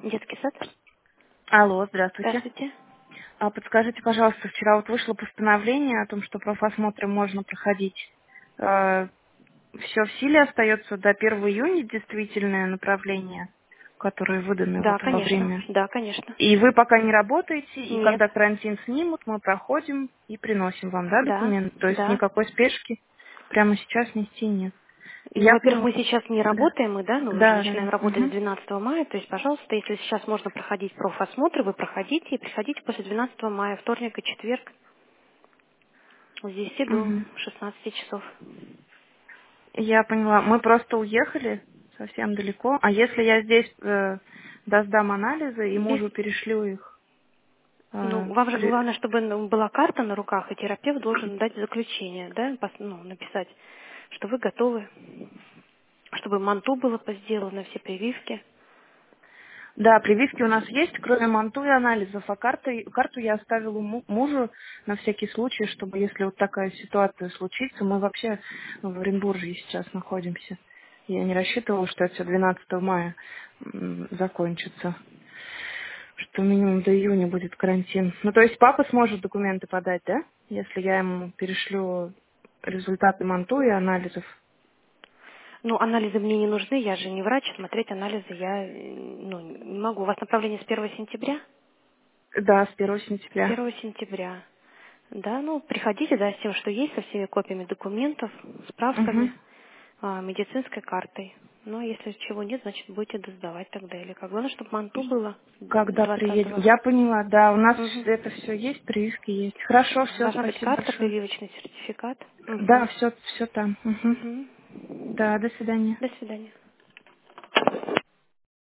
Детский сад. Алло, здравствуйте. Здравствуйте. Подскажите, пожалуйста, вчера вот вышло постановление о том, что профосмотры можно проходить. Все в силе остается до 1 июня действительное направление, которое выдано Да, вот во конечно. время. Да, конечно. И вы пока не работаете, и Нет. когда карантин снимут, мы проходим и приносим вам, да, Да. документ? То есть Да. никакой спешки прямо сейчас нести нет. Ну, Я во-первых, поняла. мы сейчас не Да. работаем, мы, да, ну, уже Да, да, начинаем да. работать с Мгм. 12 мая, то есть, пожалуйста, если сейчас можно проходить профосмотры, вы проходите и приходите после 12 мая, вторник и четверг, с 10 до Мгм. 16 часов. Я поняла. Мы просто уехали совсем далеко. А если я здесь сдам анализы и Без, мужу перешлю их? ну, э, вам же при- главное, чтобы была карта на руках, и терапевт должен дать заключение, да, ну, написать, что вы готовы, чтобы манту было сделано, все прививки. Да, прививки у нас есть, кроме манту и анализов. А карту я оставила мужу на всякий случай, чтобы если вот такая ситуация случится, мы вообще в Оренбурге сейчас находимся. Я не рассчитывала, что это все 12 мая закончится. Что минимум до июня будет карантин. Ну, то есть папа сможет документы подать, да? Если я ему перешлю результаты МАНТУ и анализов. Ну, анализы мне не нужны, я же не врач, смотреть анализы я ну, не могу. У вас направление с 1 сентября? Да, с 1 С сентября. 1 сентября. Да, ну, приходите, да, с тем, что есть, со всеми копиями документов, Угу. справками, медицинской картой. Но если чего нет, значит, будете досдавать тогда. Или как? Главное, чтобы манту было Когда приедем? 20-го. Я поняла, да, у нас Мгм. это все есть, прививки есть. Хорошо, все, Должна быть спасибо карта, большое. прививочный сертификат. Да, Мгм. все там. Угу. Мгм. Да, до свидания. До свидания.